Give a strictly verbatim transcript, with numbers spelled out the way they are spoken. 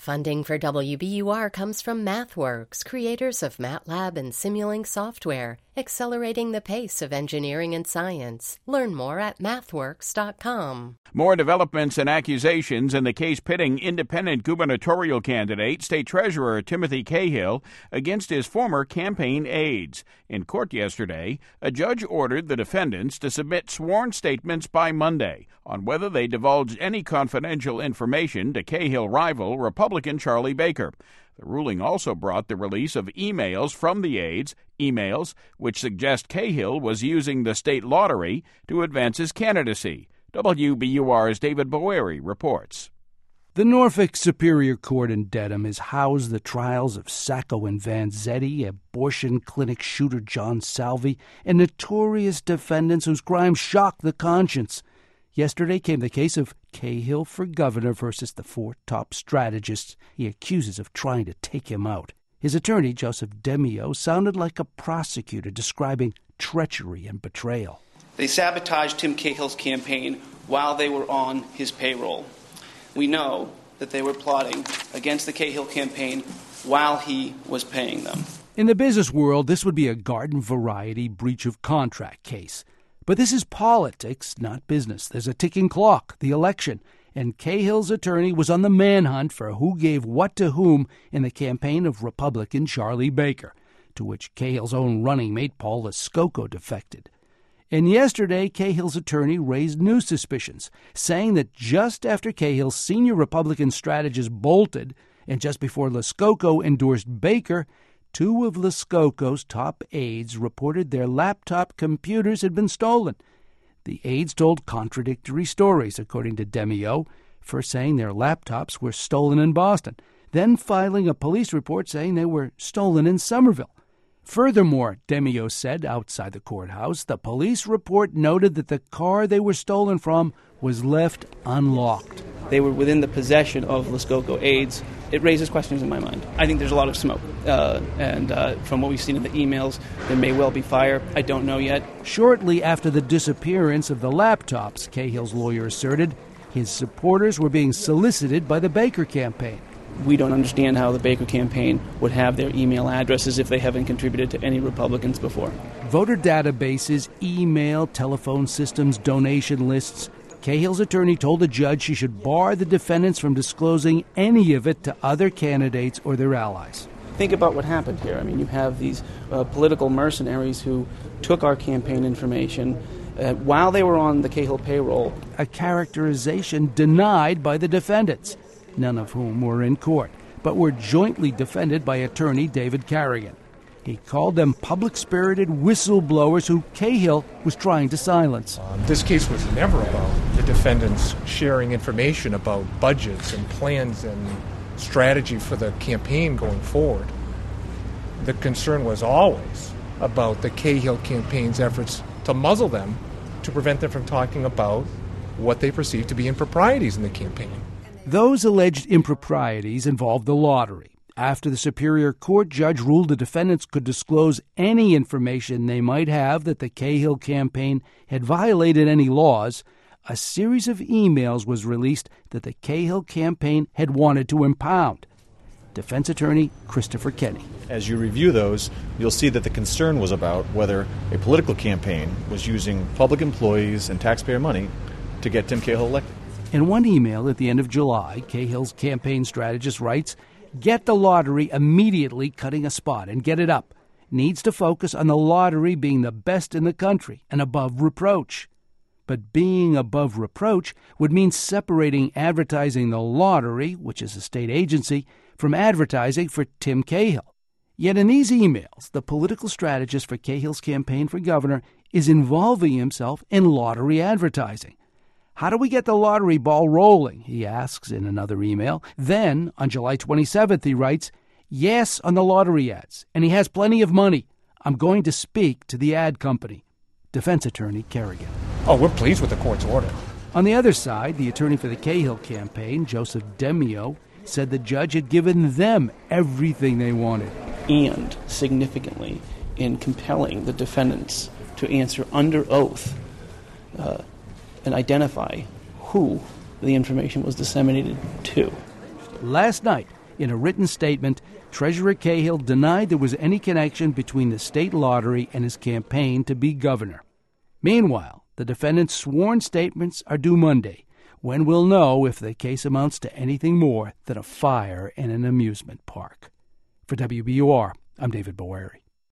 Funding for W B U R comes from MathWorks, creators of MATLAB and Simulink software, accelerating the pace of engineering and science. Learn more at mathworks dot com. More developments and accusations in the case pitting independent gubernatorial candidate, State Treasurer Timothy Cahill, against his former campaign aides. In court yesterday, a judge ordered the defendants to submit sworn statements by Monday on whether they divulged any confidential information to Cahill rival Republican Charlie Baker. The ruling also brought the release of emails from the aides, emails which suggest Cahill was using the state lottery to advance his candidacy. W B U R's David Boeri reports. The Norfolk Superior Court in Dedham has housed the trials of Sacco and Vanzetti, abortion clinic shooter John Salvi, and notorious defendants whose crimes shocked the conscience. Yesterday came the case of Cahill for governor versus the four top strategists he accuses of trying to take him out. His attorney, Joseph Demio, sounded like a prosecutor describing treachery and betrayal. They sabotaged Tim Cahill's campaign while they were on his payroll. We know that they were plotting against the Cahill campaign while he was paying them. In the business world, this would be a garden variety breach of contract case. But this is politics, not business. There's a ticking clock, the election, and Cahill's attorney was on the manhunt for who gave what to whom in the campaign of Republican Charlie Baker, to which Cahill's own running mate Paul Lascoco defected. And yesterday, Cahill's attorney raised new suspicions, saying that just after Cahill's senior Republican strategist bolted, and just before Lascoco endorsed Baker, two of Lascoco's top aides reported their laptop computers had been stolen. The aides told contradictory stories, according to Demio, first saying their laptops were stolen in Boston, then filing a police report saying they were stolen in Somerville. Furthermore, Demio said outside the courthouse, the police report noted that the car they were stolen from was left unlocked. They were within the possession of Lascoco aides. It raises questions in my mind. I think there's a lot of smoke. Uh, and uh, from what we've seen in the emails, there may well be fire. I don't know yet. Shortly after the disappearance of the laptops, Cahill's lawyer asserted, his supporters were being solicited by the Baker campaign. We don't understand how the Baker campaign would have their email addresses if they haven't contributed to any Republicans before. Voter databases, email, telephone systems, donation lists. Cahill's attorney told the judge she should bar the defendants from disclosing any of it to other candidates or their allies. Think about what happened here. I mean, you have these uh, political mercenaries who took our campaign information uh, while they were on the Cahill payroll. A characterization denied by the defendants, none of whom were in court, but were jointly defended by attorney David Carrigan. He called them public-spirited whistleblowers who Cahill was trying to silence. Um, this case was never about the defendants sharing information about budgets and plans and strategy for the campaign going forward. The concern was always about the Cahill campaign's efforts to muzzle them, to prevent them from talking about what they perceived to be improprieties in the campaign. Those alleged improprieties involved the lottery. After the Superior Court judge ruled the defendants could disclose any information they might have that the Cahill campaign had violated any laws, a series of emails was released that the Cahill campaign had wanted to impound. Defense attorney Christopher Kenny. As you review those, you'll see that the concern was about whether a political campaign was using public employees and taxpayer money to get Tim Cahill elected. In one email at the end of July, Cahill's campaign strategist writes, "Get the lottery immediately cutting a spot and get it up. Needs to focus on the lottery being the best in the country and above reproach." But being above reproach would mean separating advertising the lottery, which is a state agency, from advertising for Tim Cahill. Yet in these emails, the political strategist for Cahill's campaign for governor is involving himself in lottery advertising. How do we get the lottery ball rolling, he asks in another email. Then, on July twenty-seventh, he writes, "Yes on the lottery ads, and he has plenty of money. I'm going to speak to the ad company." Defense attorney Kerrigan. Oh, we're pleased with the court's order. On the other side, the attorney for the Cahill campaign, Joseph Demio, said the judge had given them everything they wanted. And, significantly, in compelling the defendants to answer under oath uh, and identify who the information was disseminated to. Last night, in a written statement, Treasurer Cahill denied there was any connection between the state lottery and his campaign to be governor. Meanwhile, the defendant's sworn statements are due Monday, when we'll know if the case amounts to anything more than a fire in an amusement park. For W B U R, I'm David Boeri.